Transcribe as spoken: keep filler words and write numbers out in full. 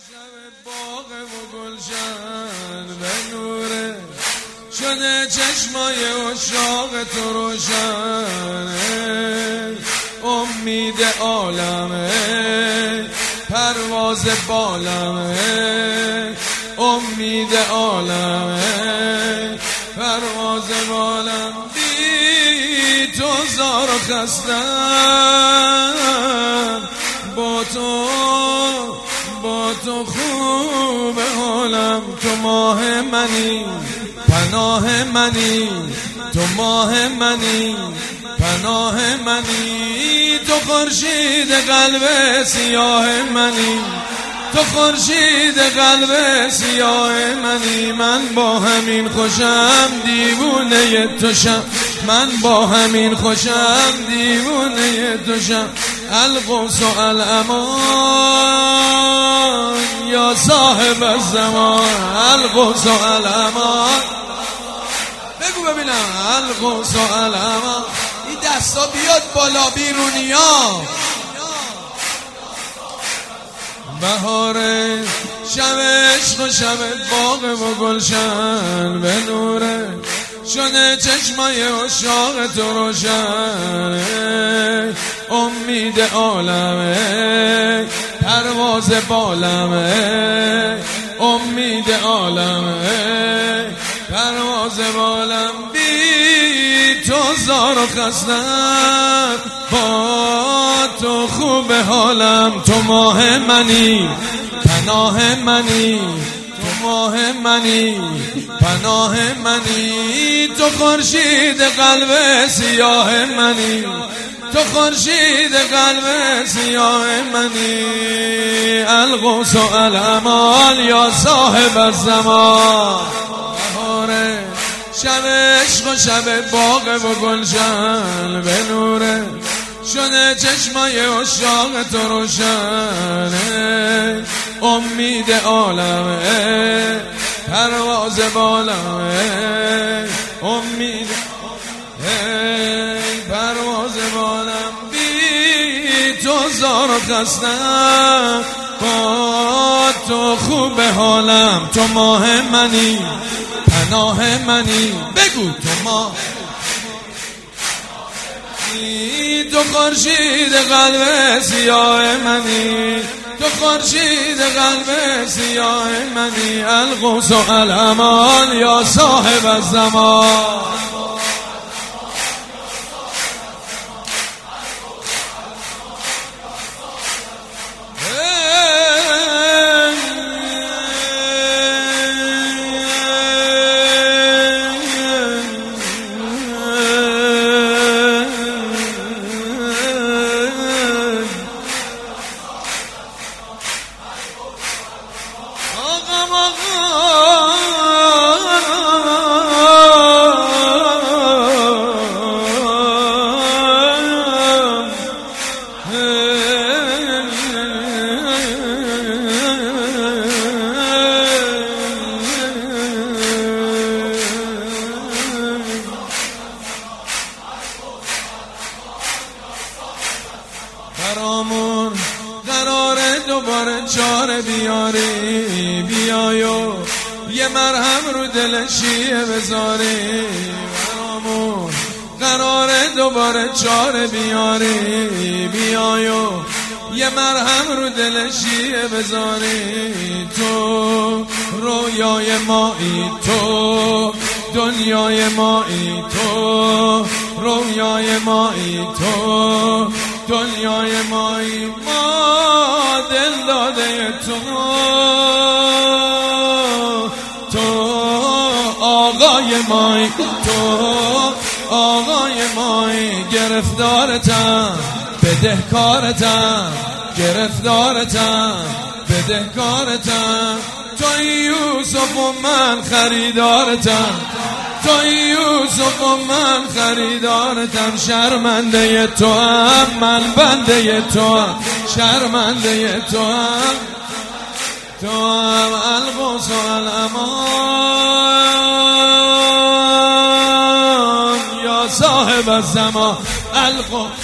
شب باغ و گلشن به نوره شده چشمای عشاق تو روشن، امید عالمه پرواز بالمه، امید عالمه پرواز بالم. بی تو زار و خستم، با تو با تو خوب حالم. تو ماه منی پناه منی، تو ماه منی پناه منی، تو خورشید قلب سیاه منی، تو خورشید قلب سیاه منی. من با همین خوشم دیوونه توشم، من با همین خوشم دیوونه توشم. القدس و الامان یا صاحب الزمان، القدس و الامان. بگو ببینم القدس و الامان. این دستا بیاد بالا بیرونیا. بهاره شب عشق و شب باغ و گلشن به نوره شده چشمای عشاق تو روشن، امید عالمه پرواز بالمه، امید عالمه پرواز بالم. بی تو زار و خستم، با تو خوب حالم. تو ماه منی پناه منی، تو ماه منی پناه منی، تو خورشید قلب سیاه منی، تو خورشید قلب سیاه منی. القدس و الامان یا صاحب الزمان. بهاره شب عشق و شب باغ و گلشن به نوره شده چشمای عشاق تو روشنه، امید عالمه پرواز بالمه، امید پرواز بالم. بی تو زار و خستم، با تو خوب حالم. تو ماه منی پناه منی، بگو تو ماه تو خورشید قلب سیاه منی، تو خورشید قلب سیاه منی. القدس و الامان یا صاحب الزمان. برامون قراره دوباره چاره بیاری، بیایو یه مرهم رو دل شیعه بذاری. برامون قراره دوباره چاره بیاری، بیایو یه مرهم رو دل شیعه بذاری. تو رویای مایی، تو دنیای مایی، تو رویای مایی، تو دنیای مایی. ما دل داده تو، تو آقای مایی، تو آقای مایی. گرفتارتم بدهکارتم، گرفتارتم بدهکارتم. تو یوسف و من خریدارتم، تو یوسف و من خریدارتم. شرمنده تو هم من بنده تو هم، شرمنده تو هم تو هم. القدس و الامان یا صاحب الزمان. القدس